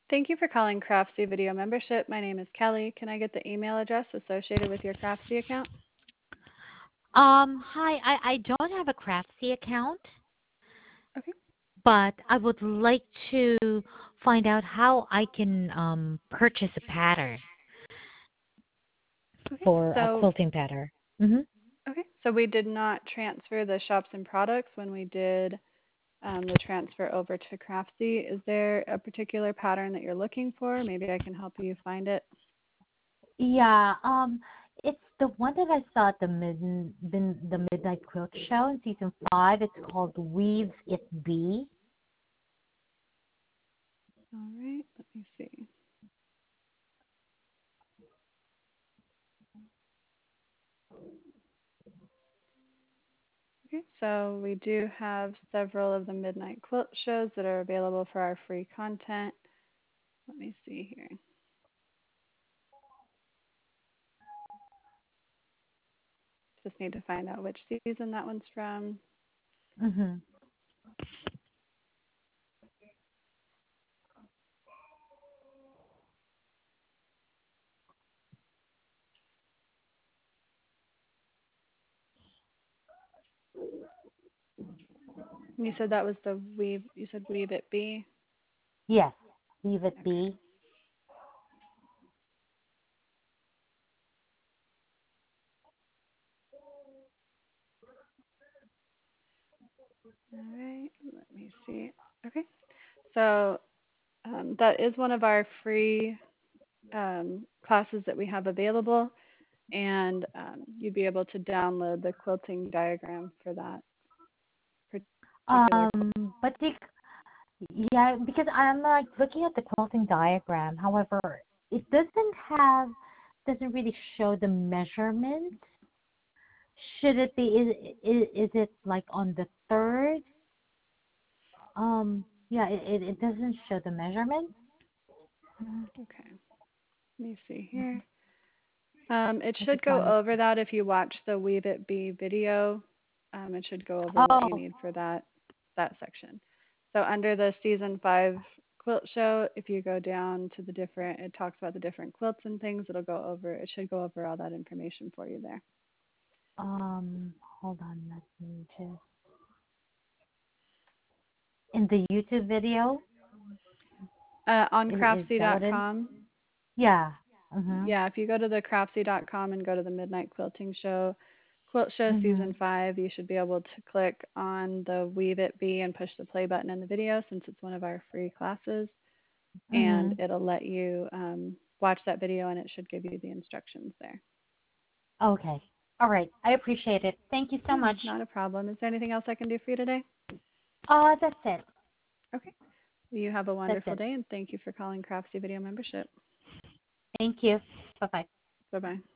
Thank you for calling Craftsy Video Membership. My name is Kelly. Can I get the email address associated with your Craftsy account? Hi, I don't have a Craftsy account, Okay. but I would like to find out how I can purchase a pattern Okay. for a So, quilting pattern. Mm-hmm. so we did not transfer the shops and products when we did the transfer over to Craftsy. Is there a particular pattern that you're looking for? Maybe I can help you find it. Yeah, it's the one that I saw at the Midnight Quilt Show in season 5. It's called Weave It Be. All right. Let me see. Okay. So we do have several of the Midnight Quilt shows that are available for our free content. Let me see here. Just need to find out which season that one's from. Mm-hmm. You said that was the Weave. You said Weave It Be. Yes, Weave It Okay. Be. All right. Let me see. Okay. So that is one of our free classes that we have available, and you'd be able to download the quilting diagram for that particular quilt. But yeah, because I'm like looking at the quilting diagram. However, it doesn't really show the measurement. Should it be? Is it like on the third? Yeah, it doesn't show the measurement. Okay. Let me see here. It I should just go wanted. over that if you watch the Weave It Be video. It should go over what you Oh, need for that section. So under the season 5 quilt show, if you go down to the different, it talks about the different quilts and things. It'll go over. It should go over all that information for you there. hold on. Let me just in the YouTube video. On Is that what it? craftsy.com, Yeah. Mhm. yeah, if you go to the craftsy.com and go to the Midnight Quilting Show, Quilt Show Mhm. Season 5, you should be able to click on the Weave It Be and push the play button in the video since it's one of our free classes. And Mhm. it'll let you watch that video and it should give you the instructions there. Okay. All right. I appreciate it. Thank you so Yeah, much. not a problem. Is there anything else I can do for you today? That's it. Okay. Well, you have a That's wonderful it. day and thank you for calling Craftsy Video Membership. Thank you. Bye bye. Bye bye.